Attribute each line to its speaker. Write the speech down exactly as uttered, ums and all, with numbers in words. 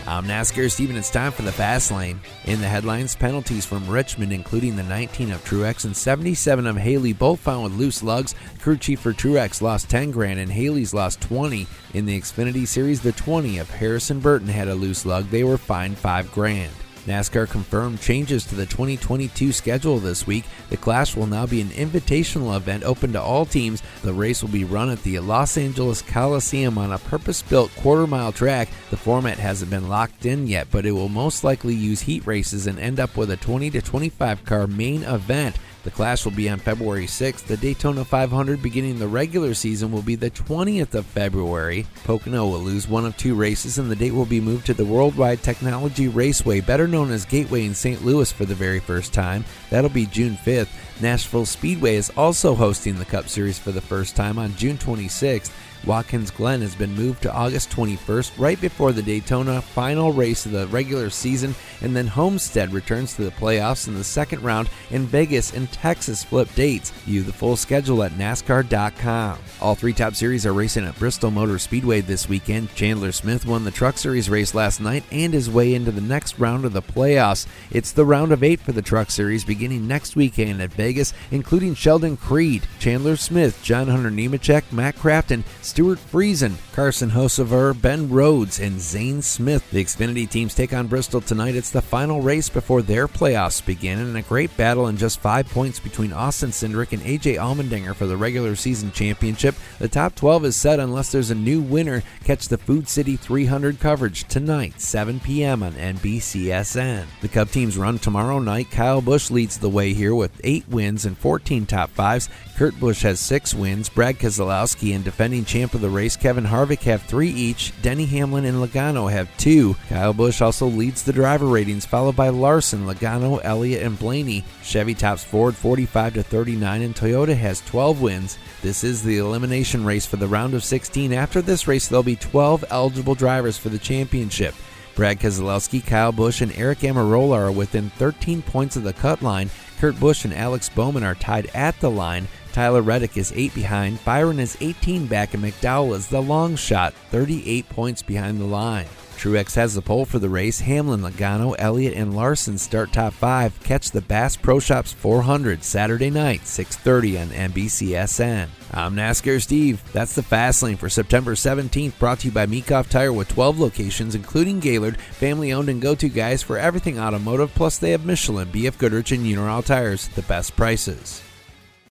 Speaker 1: I'm NASCAR Steven. It's time for the Fast Lane. In the headlines, penalties from Richmond, including the nineteen of Truex and seventy-seven of Haley, both found with loose lugs. Crew chief for Truex lost ten grand and Haley's lost twenty. In the Xfinity Series, the twenty of Harrison Burton had a loose lug. They were fined five grand. NASCAR confirmed changes to the twenty twenty-two schedule this week. The Clash will now be an invitational event open to all teams. The race will be run at the Los Angeles Coliseum on a purpose-built quarter-mile track. The format hasn't been locked in yet, but it will most likely use heat races and end up with a twenty to twenty-five car main event. The Clash will be on February sixth. The Daytona five hundred, beginning the regular season, will be the twentieth of February. Pocono will lose one of two races, and the date will be moved to the Worldwide Technology Raceway, better known as Gateway, in Saint Louis for the very first time. That'll be June fifth. Nashville Speedway is also hosting the Cup Series for the first time on June twenty-sixth. Watkins Glen has been moved to August twenty-first, right before the Daytona final race of the regular season, and then Homestead returns to the playoffs in the second round, and Vegas and Texas flip dates. View the full schedule at NASCAR dot com. All three top series are racing at Bristol Motor Speedway this weekend. Chandler Smith won the Truck Series race last night and is way into the next round of the playoffs. It's the round of eight for the Truck Series beginning next weekend at Vegas, including Sheldon Creed, Chandler Smith, John Hunter Nemechek, Matt Crafton, Stuart Friesen, Carson Hocevar, Ben Rhodes, and Zane Smith. The Xfinity teams take on Bristol tonight. It's the final race before their playoffs begin, and a great battle in just five points between Austin Cindric and A J Allmendinger for the regular season championship. The top twelve is set unless there's a new winner. Catch the Food City three hundred coverage tonight, seven p.m. on N B C S N. The Cup teams run tomorrow night. Kyle Busch leads the way here with eight wins and fourteen top fives. Kurt Busch has six wins. Brad Keselowski and defending champ of the race Kevin Harvick have three each. Denny Hamlin and Logano have two. Kyle Busch also leads the driver ratings, followed by Larson, Logano, Elliott, and Blaney. Chevy tops Ford forty-five to thirty-nine, and Toyota has twelve wins. This is the elimination race for the round of sixteen. After this race, there'll be twelve eligible drivers for the championship. Brad Keselowski, Kyle Busch, and Eric Almirola are within thirteen points of the cut line. Kurt Busch and Alex Bowman are tied at the line. Tyler Reddick is eight behind, Byron is eighteen back, and McDowell is the long shot, thirty-eight points behind the line. Truex has the pole for the race. Hamlin, Logano, Elliott, and Larson start top five. Catch the Bass Pro Shops four hundred Saturday night, six thirty on N B C S N. I'm NASCAR Steve. That's the Fast Lane for September seventeenth, brought to you by Meekhoff Tire with twelve locations, including Gaylord, family-owned and go-to guys for everything automotive, plus they have Michelin, B F Goodrich, and Uniroyal Tires, the best prices.